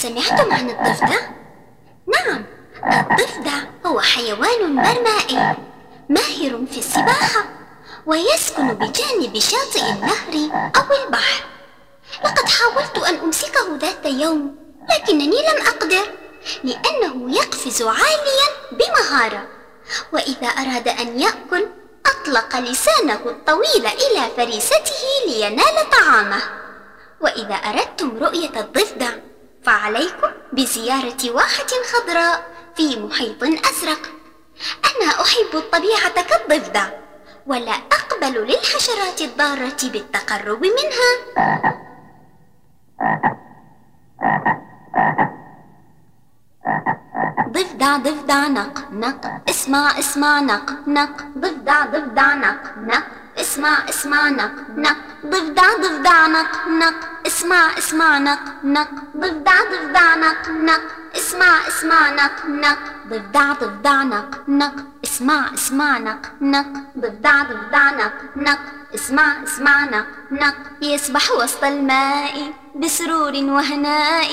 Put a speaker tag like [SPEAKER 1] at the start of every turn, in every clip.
[SPEAKER 1] سمعتم عن الضفدع؟ نعم، الضفدع هو حيوان برمائي ماهر في السباحة، ويسكن بجانب شاطئ النهر أو البحر. لقد حاولت أن أمسكه ذات يوم، لكنني لم أقدر، لأنه يقفز عاليا بمهارة، وإذا أراد أن يأكل أطلق لسانه الطويل إلى فريسته لينال طعامه. وإذا أردتم رؤية الضفدع فعليكم بزيارة واحة خضراء في محيط أزرق. أنا أحب الطبيعة كالضفدع، ولا أقبل للحشرات الضارة بالتقرب منها. ضفدع ضفدع نق نق، اسمع اسمع نق نق. ضفدع ضفدع نق نق، اسمع اسمع نق نق. ضفدع ضفدع نق نق، اسمع اسمع نق نق. ضفدع ضفدع نق نق، اسمع اسمع نق نق. ضفدع ضفدع نق نق، اسمع اسمع نق نق. ضفدع ضفدع نق نق، اسمع اسمع نق نق. يسبح وسط الماء بسرور وهناء،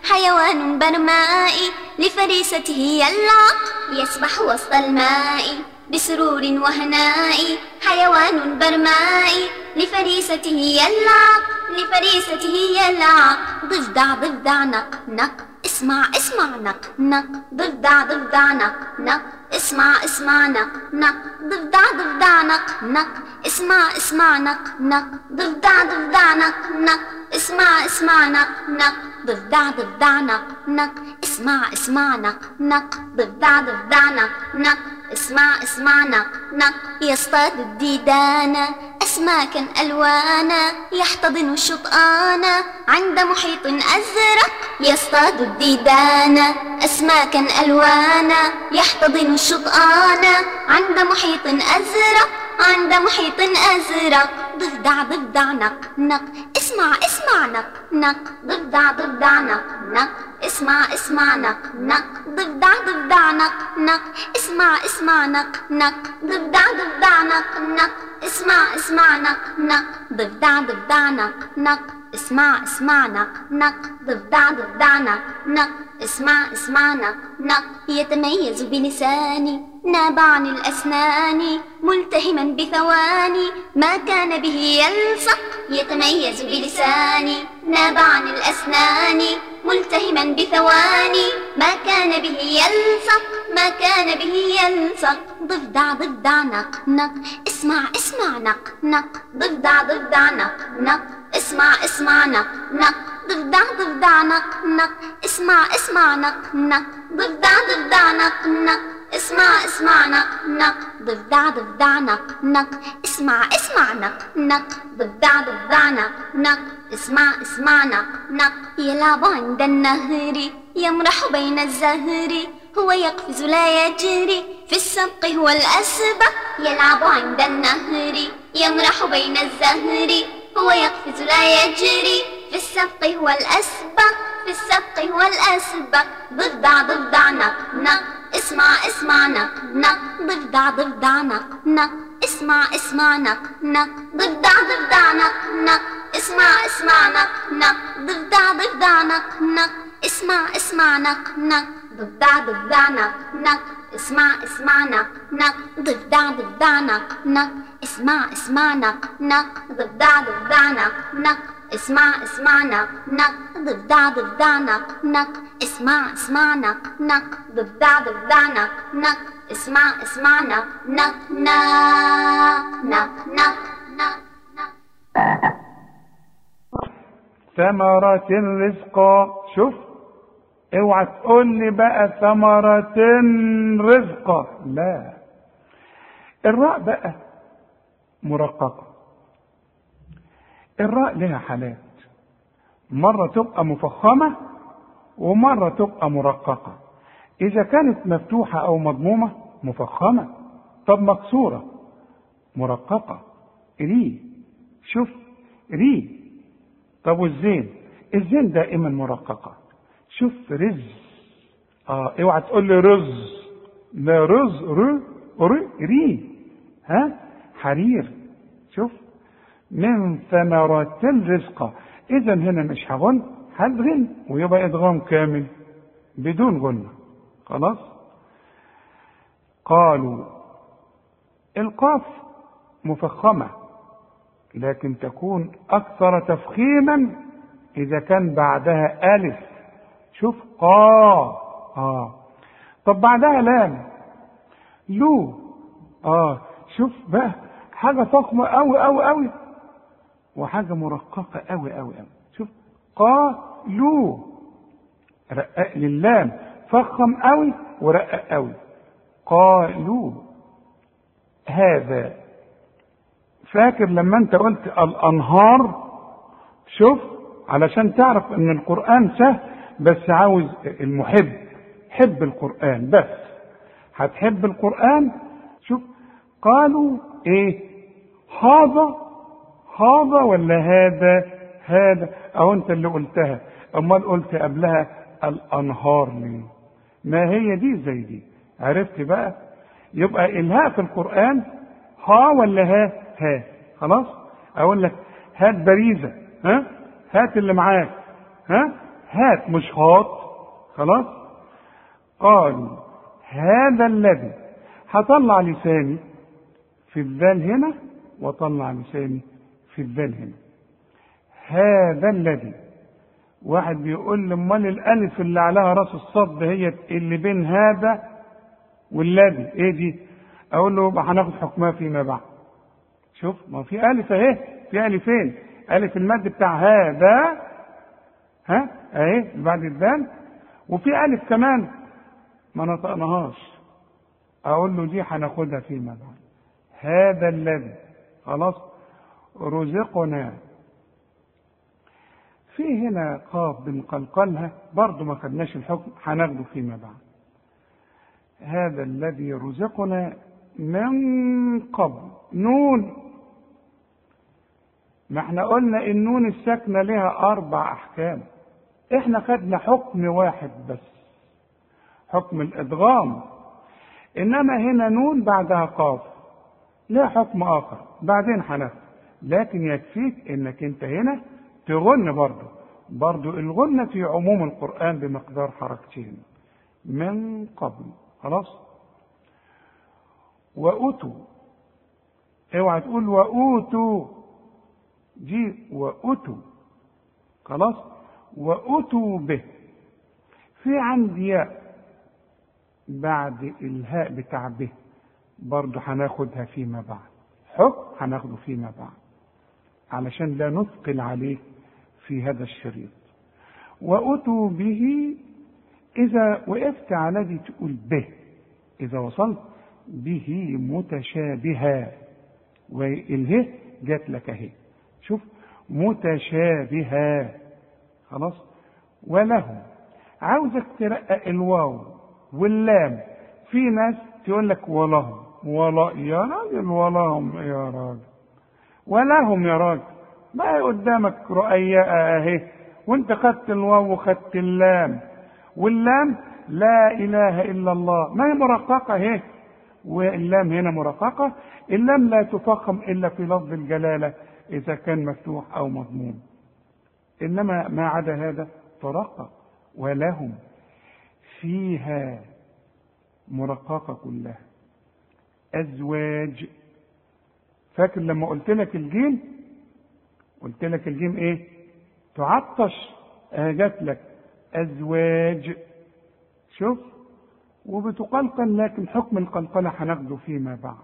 [SPEAKER 1] حيوان برمائي لفريسته يلعق. يسبح وسط الماء بسرور وهناء، حيوان برمائي لفريسته يلعق. لفريسته يلعق. ضفدع ضفدع نق نق، اسمع اسمع نق نق. ضفدع ضفدع نق نق، اسمع اسمع نق نق. ضفدع ضفدع نق نق، اسمع اسمع نق نق. ضفدع ضفدع نق نق، اسمع اسمع نق نق. ضفدع ضفدع نق نق، اسمع اسمع نق نق. ضفدع ضفدع نق نق، اسمع اسمع نق نق. يصطاد الديدان أسماكا ألوانا، يحتضن الشطآن عند محيط أزرق. يصطاد الديدان أسماكا ألوانا، يحتضن الشطآن عند محيط أزرق. عند محيط أزرق. ضفدع ضفدع نق نق، اسمع اسمع نق نق. ضفدع ضفدع نق نق، اسمع اسمع نق نق. ضفدع ضفدع نق نق، اسمع اسمع نق نق. ضفدع ضفدع نق نق، اسمع اسمع نق نق. ضفدع ضفدع نق نق، اسمع اسمع نق نق. ضفدع ضفدع نق نق، اسمع اسمع نق نق. يتميز بلساني ناب عن الأسنان، ملتهما بثواني ما كان به يلصق. يتميز بلساني ناب عن الأسنان، ملتهما بثواني ما كان به يلصق. ما كان به يلصق. ضفدع ضفدع نق نق، اسمع اسمع نق نق. ضفدع ضفدع نق نق، اسمع اسمع نق نق. ضفدع ضفدع نق نق، اسمع اسمع نق نق. ضفدع ضفدع نق نق، اسمع اسمع نق نق. ضفدع ضفدع نق نق، اسمع اسمع نق نق. ضفدع ضفدع نق نق، اسمع اسمع نق نق. يلعب عند النهر يمرح بين الزهر، هو يقفز لا يجري في السبق هو الأسبق. يلعب عند النهر يمرح بين الزهر، هو يقفز لا يجري في السبق هو الأسبق. في السبق هو الأسبق. ضفدع ضفدع نق نق، اسمع اسمع نق نق. ضفدع ضفدع نق نق، اسمع اسمع نق نق. ضفدع ضفدع نق نق، اسمع اسمع نق نق. ضفدع ضفدع نق نق، اسمع اسمع نق نق. ضفدع ضفدع نق نق، اسمع اسمع نق نق. ضفدع ضفدع نق نق، اسمع اسمع نق نق. ضفدع ضفدع نق نق، اسمع اسمع نق نق. ضفدع ضفدع نق نق، اسمع اسمع نق نق. ضفدع ضفدع نق نق، اسمع اسمع نق نق نق نق نق نق.
[SPEAKER 2] ثمرة الرزق. شوف، اوعى تقول لي بقى ثمرة رزق، لا. الراء بقى مرققة. الراء لها حالات، مرة تبقى مفخمة ومرة تبقى مرققة. إذا كانت مفتوحة أو مضمومة مفخمة، طب مكسورة مرققة. ري، شوف ري. طب والزين؟ الزين دائما مرققة. شوف رز. اوعى تقول لي رز، لا. رز ري. ها، حرير. شوف، من ثمرات الرزق. اذا هنا مش هغن، هتغن ويبقى ادغام كامل بدون غنة. خلاص. قالوا. القاف مفخمة لكن تكون أكثر تفخيما إذا كان بعدها ألف. شوف طب بعدها لام لو. شوف بقى حاجة فخمة أوي أوي أوي وحاجة مرققة أوي أوي أوي. شوف قالوا رقق للام، فخم أوي ورقق أوي. قالوا. هذا فاكر لما انت قلت الأنهار؟ شوف علشان تعرف ان القرآن سهل، بس عاوز المحب حب القرآن، بس هتحب القرآن. شوف قالوا ايه؟ هذا ولا هذا او انت اللي قلتها؟ امال قلت قبلها الأنهار ليه؟ ما هي دي زي دي. عرفت بقى؟ يبقى الهاء في القرآن ها ولا ها. خلاص. اقول لك هات باريزة، هات اللي معاك، هات مش هات. خلاص. قالوا هذا الذي، هطلع لساني في الذال هنا واطلع لساني في الذال هنا. هذا الذي. واحد بيقول لي امال الالف اللي عليها راس الصد هي اللي بين هذا والذي ايه دي؟ اقول له يبقى هناخد حكمها فيما بعد. شوف ما في الف اهي، في الفين، الف المد بتاع هذا اهي بعد الذال، وفي الف كمان ما نطقناهاش، اقول له دي هناخدها فيما بعد. هذا الذي. خلاص. رزقنا. في هنا قاف بنقلقلها برضو ما خدناش الحكم، هناخده فيما بعد. هذا الذي رزقنا من قبل. نون. ما احنا قلنا النون الساكنة لها 4 أحكام، احنا خدنا حكم واحد بس، حكم الإدغام. إنما هنا نون بعدها قاف لها حكم آخر بعدين هناخد، لكن يكفيك إنك أنت هنا تغن برضو الغنة في عموم القرآن بمقدار حركتين. من قبل. خلاص. وأوتوا. اوعى تقول وأوتوا دي وأوتوا. خلاص. وأوتوا به. في عندي ياء بعد الهاء بتاع به برضو هناخدها فيما بعد، حكم هناخده فيما بعد علشان لا نثقل عليه في هذا الشريط. وأتوا به. إذا وقفت على دي تقول به، إذا وصلت به متشابها، والهه جات لك اهي. شوف متشابها. خلاص. ولهم. عاوزك ترقق الواو واللام. في ناس تقول لك ولهم، ولا يا راجل ولهم يا راجل، ولهم يا راجل، ما قدامك رؤياء اهي، وانت خدت الواو وخدت اللام، واللام لا اله الا الله ما هي مرققه اهي، واللام هنا مرققه. اللام لا تفخم الا في لفظ الجلاله اذا كان مفتوح او مضموم، انما ما عدا هذا ترقق. ولهم فيها مرققه كلها. ازواج. فاكر لما قلت لك الجيم؟ قلت لك الجيم ايه؟ تعطش، جات لك ازواج. شوف. وبتقلقل، لكن حكم القلقله هناخده فيما بعد.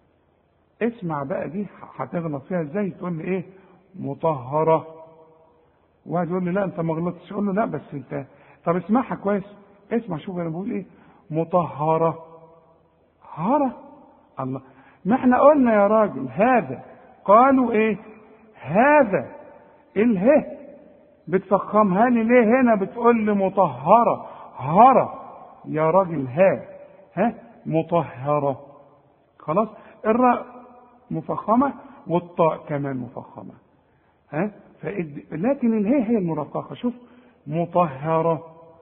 [SPEAKER 2] اسمع بقى دي هتغلط فيها ازاي؟ تقول لي ايه؟ مطهره. واحد يقول لي لا انت ما غلطتش، اقول له لا بس انت، طب اسمعها كويس، اسمع شوف انا بقول ايه. مطهره. هره. الله، ما احنا قلنا يا راجل هذا، قالوا ايه؟ هذا. اله بتفخمها لي ليه هنا؟ بتقول لي مطهره. هره يا راجل، ها مطهره. خلاص. الراء مفخمه والطاء كمان مفخمه، لكن الهاء هي المرققه. شوف مطهره.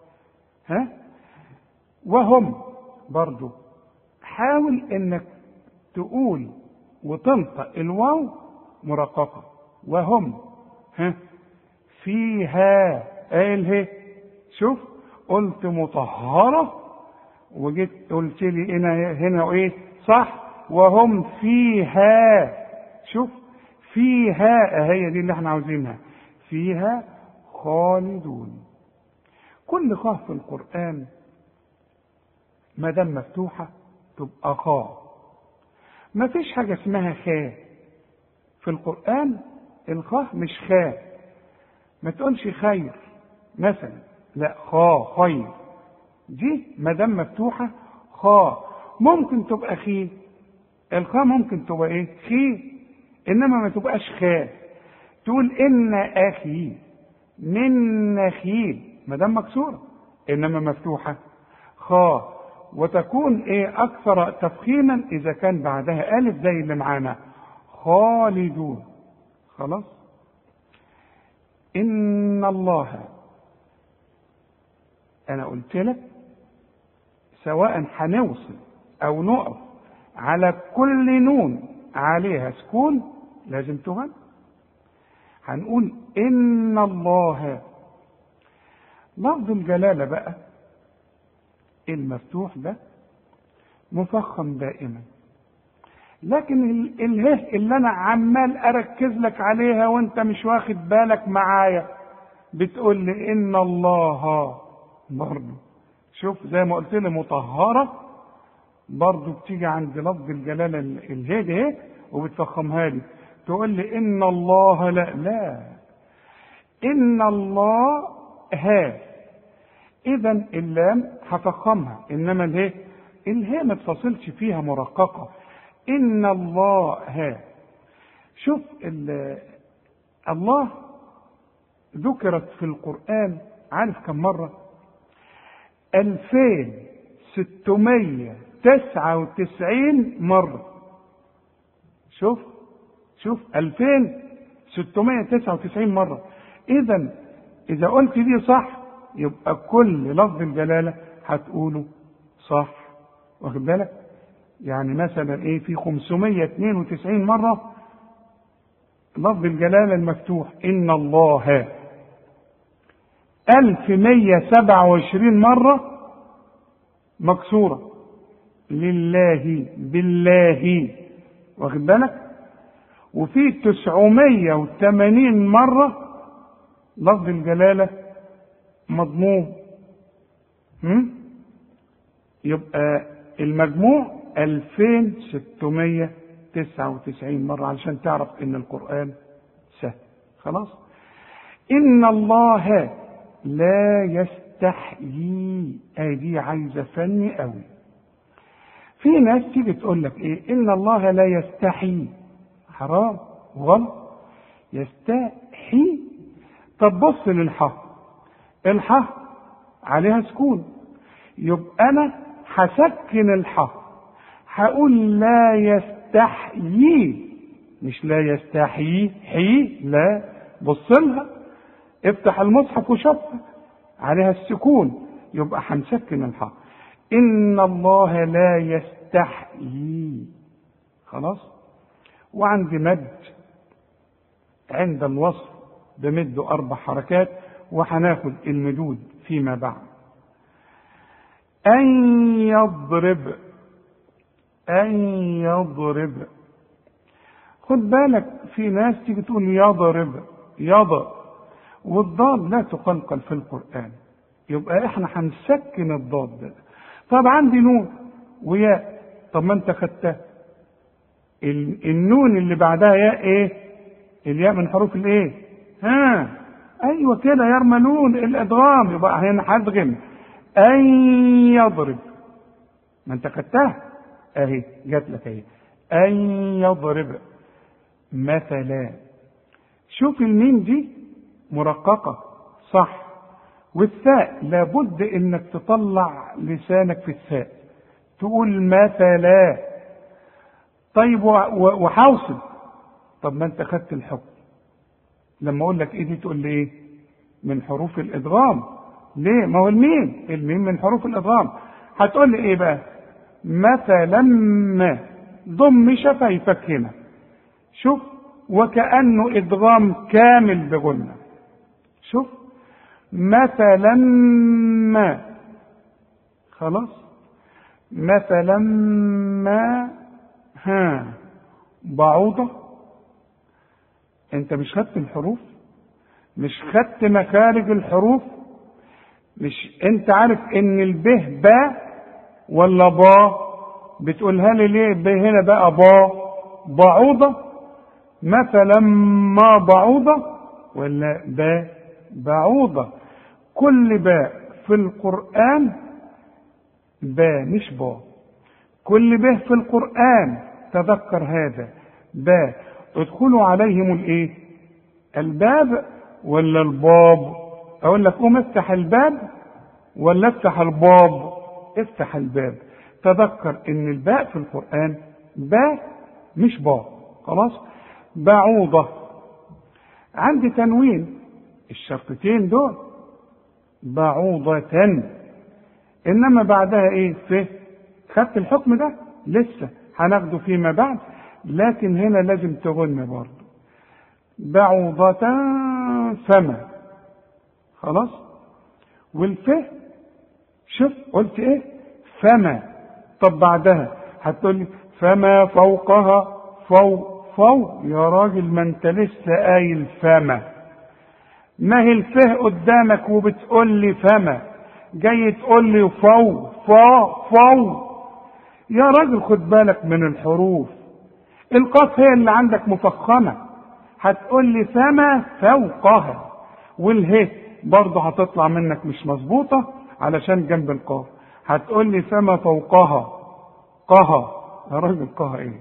[SPEAKER 2] وهم برضو حاول انك تقول وتنطق الواو مرققه. وهم فيها اله. شوف قلت مطهرة وجيت قلت لي هنا ايه صح، وهم فيها. شوف فيها هي دي اللي احنا عاوزينها، فيها خالدون. كل خاء في القرآن ما دام مفتوحة تبقى خاء، ما فيش حاجة اسمها خاء في القرآن. الخاء مش خاء، ما تقولش خير مثلا، لا خاء خير دي ما دام مفتوحة خاء. ممكن تبقى خي، الخاء ممكن تبقى ايه خي، انما ما تبقاش خاء. تقول ان اخي من نخيل ما دام مكسورة، انما مفتوحة خاء. وتكون ايه اكثر تفخيما اذا كان بعدها الف زي اللي معانا خالدون. خلاص. ان الله، انا قلت لك سواء هنوصل او نقف على كل نون عليها سكون لازم تغن. هنقول ان الله. لفظ الجلالة بقى المفتوح ده مفخم دائما، لكن اله اللي انا عمال اركز لك عليها وانت مش واخد بالك معايا، بتقول لي ان الله برضه. شوف زي ما قلت لي مطهرة برضه بتيجي عند لفظ الجلالة اله دي وبتفخمها لي، تقول لي ان الله لا ان الله ها. اذا اللام هفخمها، انما اله ما تفصلش فيها مرققة. ان الله ها. شوف الله ذكرت في القرآن عارف كم مرة؟ 2699 مرة. شوف 2699 مرة. إذا قلت دي صح يبقى كل لفظ الجلالة هتقوله صح. واخد بالك؟ يعني مثلا ايه في 592 مرة لفظ الجلالة المفتوح ان الله. 1127 مرة مكسورة لله بالله. واخد بالك؟ وفي 980 مرة لفظ الجلالة مضموم. يبقى المجموع 2699 مرة علشان تعرف ان القرآن سهل. خلاص. ان الله لا يستحيي، دي عايزة فن قوي. في ناس تيجي تقول لك ايه ان الله لا يستحي، حرام غلط. يستحي. طب بص للحاء، الحاء عليها سكون، يبقى انا هسكن الحاء، هقول لا يستحيي، مش لا يستحيي حي، لا. بص لها، افتح المصحف وشوفها عليها السكون، يبقى هنسكن الحاء. ان الله لا يستحيي. خلاص. وعندي مد عند الوصف بمد 4 حركات، وهناخد المدود فيما بعد. أن يضرب. خد بالك في ناس تيجي تقول يضرب والضاد لا تقلقل في القرآن، يبقى احنا هنسكن الضاد ده. طب عندي نون وياء، طب ما انت خدتها. النون اللي بعدها ياء ايه؟ الياء من حروف الايه؟ ايوه كده يرملون الادغام، يبقى هنا هدغم ان يضرب. ما انت خدتها اهي، جات لك اهي ان يضرب مثلا. شوف الميم دي مرققة صح، والثاء لابد انك تطلع لسانك في الثاء تقول مثلا. طيب وحوصل. طب ما انت خدت الحكم، لما اقول لك ايه دي تقول لي ايه؟ من حروف الادغام. ليه؟ ما هو الميم من حروف الادغام. هتقول لي ايه بقى؟ مثلا ما ضم شفايفك هنا. شوف وكأنه ادغام كامل بغنى. شوف مثلا ما، خلاص، مثلا ما بعوضة. انت مش خدت الحروف، مش خدت مخارج الحروف، مش انت عارف ان البه با ولا با؟ بتقولها لي ليه ب هنا بقى با؟ بعوضة. مثلا ما بعوضة ولا با بعوضة. كل باء في القرآن با مش با. كل به في القرآن تذكر هذا با. ادخلوا عليهم الايه؟ الباب ولا الباب؟ اقول لك قوم افتح الباب ولا افتح الباب؟ افتح الباب. تذكر ان الباء في القرآن با مش با. خلاص. بعوضة عندي تنوين الشرطتين دول، بعوضة، انما بعدها ايه؟ ف. خدت الحكم ده؟ لسه هناخده فيما بعد، لكن هنا لازم تغن برضه. بعوضة فما، خلاص. والف شوف قلت ايه؟ فما. طب بعدها هتقول لي فما فوقها فوق يا راجل، ما انت لسه قايل فما. ما هي الفه قدامك وبتقول لي فما، جاي تقول لي فو. يا راجل خد بالك من الحروف. القاف هي اللي عندك مفخمة، هتقول لي فما فوقها، والهي برضه هتطلع منك مش مظبوطة علشان جنب القاف. هتقول لي فما فوقها قها. يا راجل قها ايه؟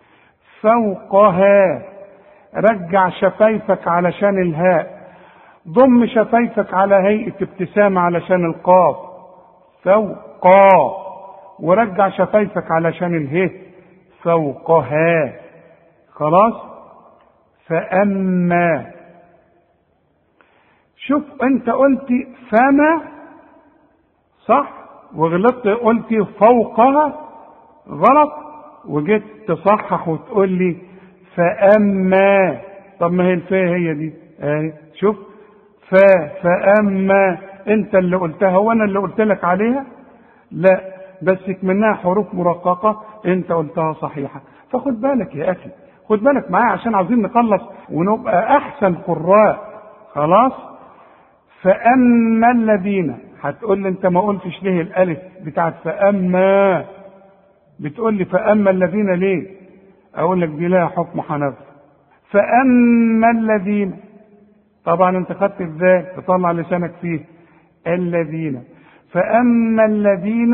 [SPEAKER 2] فوقها. رجع شفايفك علشان الهاء، ضم شفايفك على هيئة ابتسامة علشان القاف، فوقا، ورجع شفايفك علشان الهاء، فوقها. خلاص. فأما. شوف انت قلت فما صح وغلطت قلت فوقها غلط، وجيت تصحح وتقول لي فأما. طب ما هي الفاء هي دي اهي، شوف فأما. انت اللي قلتها وانا اللي قلت لك عليها؟ لا، بس منها حروف مرققة انت قلتها صحيحة. فخد بالك يا اخي، خد بالك معايا عشان عاوزين نخلص ونبقى احسن قراء. خلاص. فأما الذين، هتقول لي انت ما قلتش ليه الالف بتاعت فأما؟ بتقول لي فأما الذين ليه؟ اقول لك دي لها حكم حنفي. فأما الذين، طبعا انت خدت ازاي تطلع لسانك فيه الذين. فأما الذين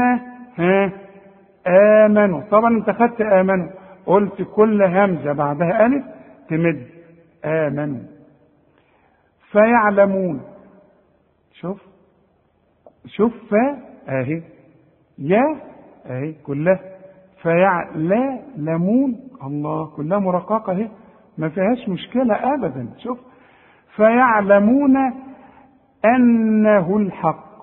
[SPEAKER 2] آمنوا، طبعا انت خدت آمنوا، قلت كل همزة بعدها ألف تمد آمنوا. فيعلمون، شوف فا اهي، يا اهي كلها فيعلمون، الله كلها مرققة اهي، ما فيهاش مشكلة أبدا. شوف فيعلمون أنه الحق.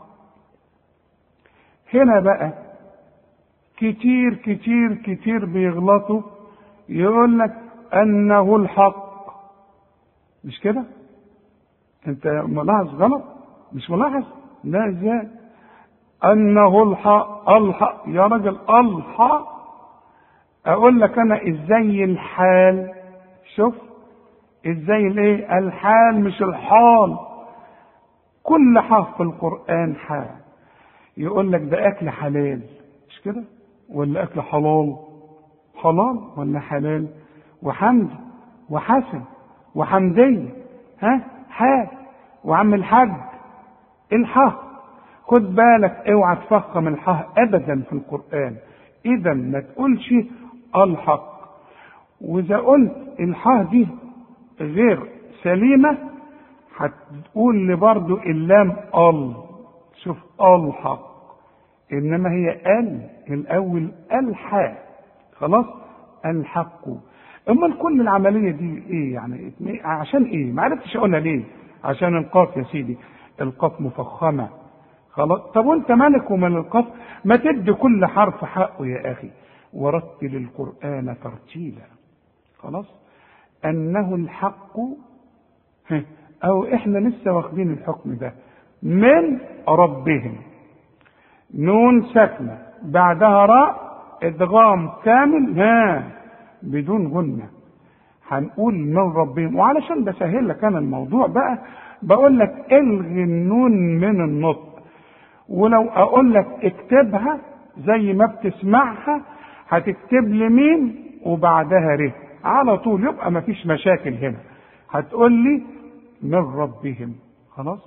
[SPEAKER 2] هنا بقى كتير كتير كتير بيغلطوا، يقول لك أنه الحق، مش كده؟ أنت ملاحظ غلط؟ مش ملاحظ؟ لا، ازاي؟ أنه الحق يا راجل، الحق. أقول لك أنا إزاي الحال. شوف ازاي الايه؟ الحال مش الحال. كل حرف في القرآن حال. يقول لك ده اكل حلال، مش كده؟ ولا اكل حلال ولا حلال؟ وحمد وحسن وحمدية، حال. وعم الحج الحاء. خد بالك اوعى تفخم الحاء ابدا في القرآن. اذا ما تقولش الحق. واذا قلت الحاء دي غير سليمة هتقول لي برضو اللام شوف الحق، انما هي الاول الحاء. خلاص. الحق. اما كل العملية دي ايه يعني؟ عشان ايه؟ ما عرفتش اقولها ليه؟ عشان القاف يا سيدي، القاف مفخمة. خلاص. طب وانت مالك ومال القاف؟ ما تدي كل حرف حقه يا اخي، ورتل القرآن ترتيلا. خلاص. أنه الحق، أو إحنا لسه واخدين الحكم ده من ربهم. نون ساكنة بعدها راء ادغام كامل بدون غنة. هنقول من ربهم. وعلشان بسهل لك انا الموضوع بقى بقول لك الغي النون من النطق، ولو اقول لك اكتبها زي ما بتسمعها هتكتب لي ميم وبعدها ر على طول، يبقى مفيش مشاكل هنا. هتقول لي من ربهم. خلاص.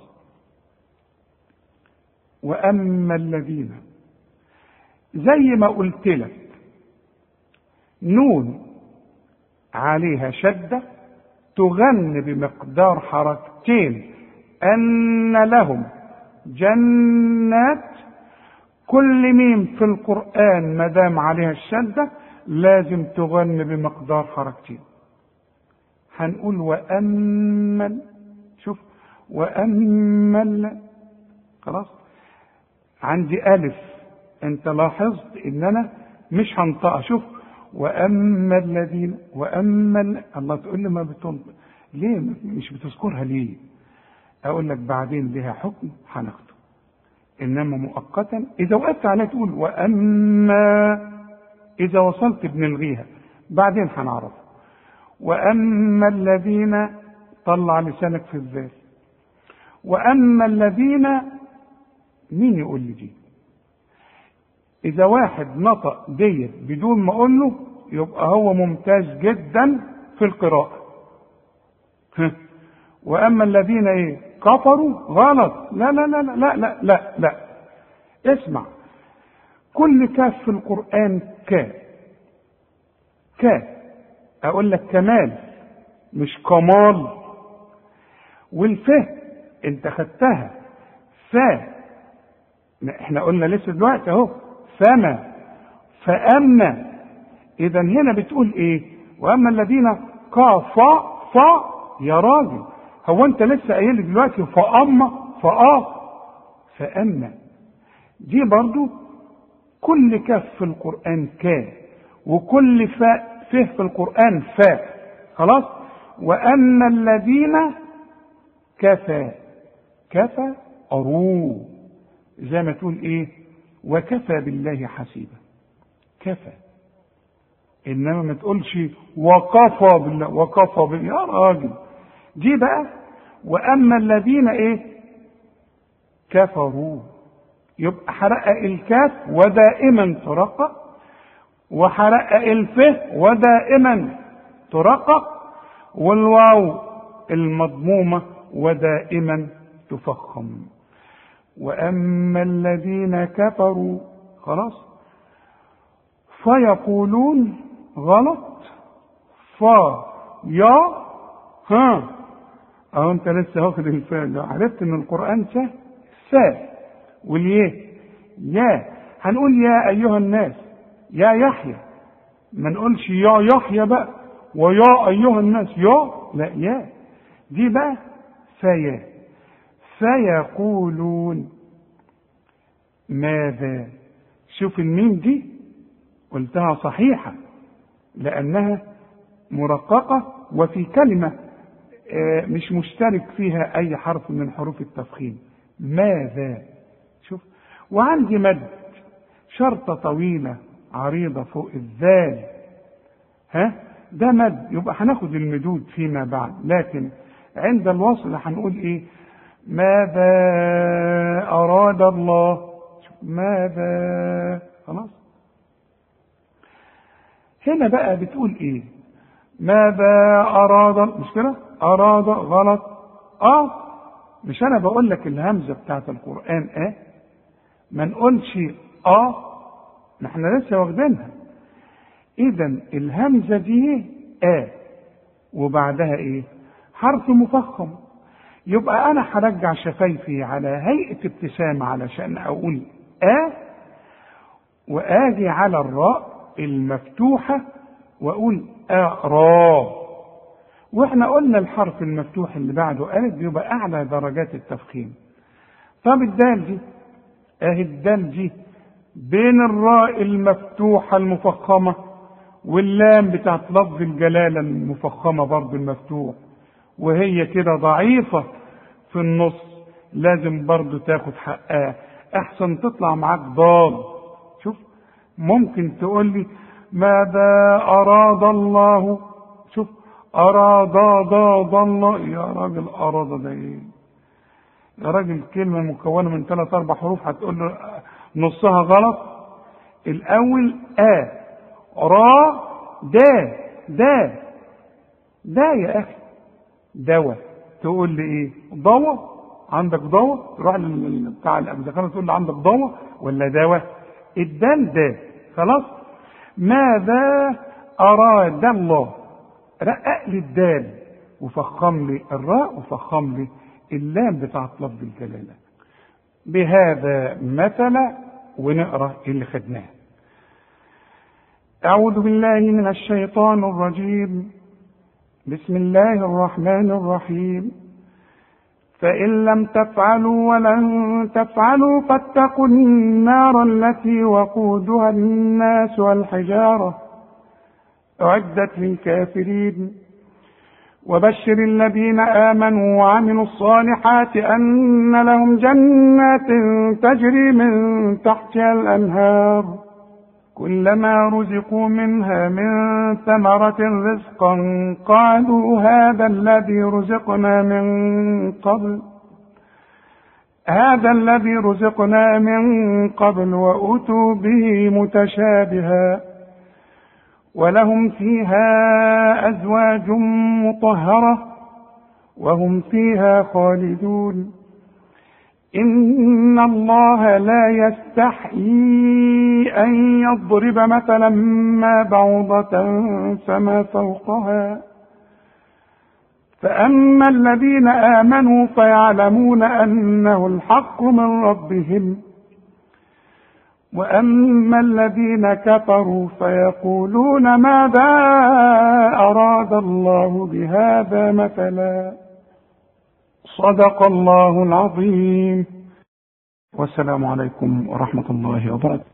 [SPEAKER 2] واما الذين زي ما قلت لك نون عليها شدة تغن بمقدار حركتين، أن لهم جنات. كل ميم في القرآن ما دام عليها الشدة لازم تغن بمقدار حركتين. هنقول وأما، شوف وأما خلاص عندي ألف، أنت لاحظت إن أنا مش هنطقها. شوف وأما الذين وأما الله تقول لي ما بتنطق ليه؟ مش بتذكرها ليه؟ أقول لك بعدين لها حكم هناخده، إنما مؤقتا إذا وقفت عليها تقول وأما، إذا وصلت بنلغيها بعدين هنعرف. وأما الذين طلع لسانك في الذال. وأما الذين مين يقول لي دي؟ إذا واحد نطق ديت بدون ما أقول له يبقى هو ممتاز جدا في القراءة. وأما الذين إيه؟ كفروا. غلط. لا لا لا لا لا لا لا. اسمع، كل كاف في القرآن كاف أقول لك كمال مش كمال. والفه أنت خدتها احنا قلنا لسه دلوقتي اهو فما فأما. إذا هنا بتقول إيه؟ وأما الذين فا يا راجل، هو أنت لسه قايل لي دلوقتي فأما فأما دي برضو كل كاف في القرآن وكل فاء فيه في القرآن فاء. خلاص. وأما الذين كفى أرو، زي ما تقول إيه؟ وكفى بالله حسيبا. كفى، انما ما تقولش وكفى بالله يا راجل. دي بقى واما الذين ايه؟ كفروا. يبقى حرقق الكاف ودائما ترقق، وحرقق الفه ودائما ترقق، والواو المضمومه ودائما تفخم. واما الذين كفروا. خلاص. فيقولون. غلط. يا اهو انت لسه واخد الفاء ده، عرفت ان القران ساء واليه يا. هنقول يا ايها الناس يا يحيى، ما نقولش يا يحيى بقى ويا ايها الناس لا يا دي بقى فيقولون ماذا. شوف الميم دي قلتها صحيحة لأنها مرققة، وفي كلمة مش مشترك فيها أي حرف من حروف التفخيم. ماذا. شوف. وعندي مد شرطة طويلة عريضة فوق الذال، ده مد، يبقى هناخد المدود فيما بعد، لكن عند الوصل هنقول ايه؟ ماذا أراد الله. شوف. ماذا. خلاص. هنا بقى بتقول ايه؟ ماذا أراد، مش كده؟ أراد. غلط. مش أنا بقول لك الهمزة بتاعت القرآن ما نقولش نحن لسه واخدينها. إذا الهمزة دي وبعدها ايه؟ حرف مفخم. يبقى أنا هرجع شفايفي على هيئة ابتسامة علشان أقول وآجي على الراء المفتوحة وأقول را. وإحنا قلنا الحرف المفتوح اللي بعده ألف بيبقى أعلى درجات التفخيم. طب الدال دي الدال دي بين الراء المفتوحة المفخمة واللام بتاعت لفظ الجلالة المفخمة برضه المفتوح، وهي كده ضعيفة في النص، لازم برضو تاخد حقها، احسن تطلع معاك ضال. شوف ممكن تقول لي ماذا اراد الله، شوف اراد الله، يا راجل اراد ده ايه يا راجل؟ كلمة مكونة من 3 4 حروف هتقول له نصها غلط. الاول را دا يا اخي دواء. تقول لي ايه؟ ضوء؟ عندك ضوء؟ تروح بتاع الابزخانه تقول له عندك ضوء ولا دواء؟ الدال ده خلاص. ماذا اراد الله، رقق لي الدال وفخم لي الراء وفخم لي اللام بتاعت لفظ الجلاله. بهذا مثل، ونقرا اللي خدناه. اعوذ بالله من الشيطان الرجيم. بسم الله الرحمن الرحيم. فإن لم تفعلوا ولن تفعلوا فاتقوا النار التي وقودها الناس والحجارة أعدت للكافرين. وبشر الذين آمنوا وعملوا الصالحات أن لهم جنات تجري من تحتها الأنهار كلما رزقوا منها من ثمرة رزقا قالوا هذا الذي رزقنا من قبل وأتوا به متشابها ولهم فيها أزواج مطهرة وهم فيها خالدون. إن الله لا يستحيي أن يضرب مثلا ما بعوضة فما فوقها فأما الذين آمنوا فيعلمون أنه الحق من ربهم وأما الذين كفروا فيقولون ماذا أراد الله بهذا مثلا. صدق الله العظيم. والسلام عليكم ورحمة الله وبركاته.